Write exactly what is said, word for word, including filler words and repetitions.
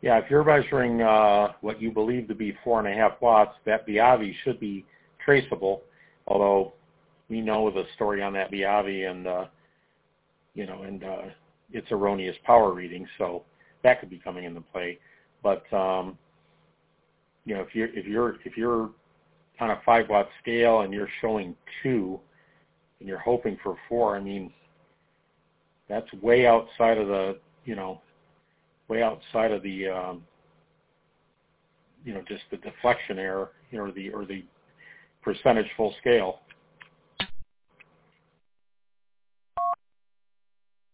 Yeah, if you're measuring uh, what you believe to be four and a half watts, that Biavi should be traceable, although we know the story on that Biavi and, uh, you know, and uh, its erroneous power reading, so that could be coming into play. But, um, you know, if you're, if you're, if you're on a five watt scale and you're showing two and you're hoping for four, I mean, that's way outside of the, you know, way outside of the, um, you know, just the deflection error, you know, or the, or the percentage full scale.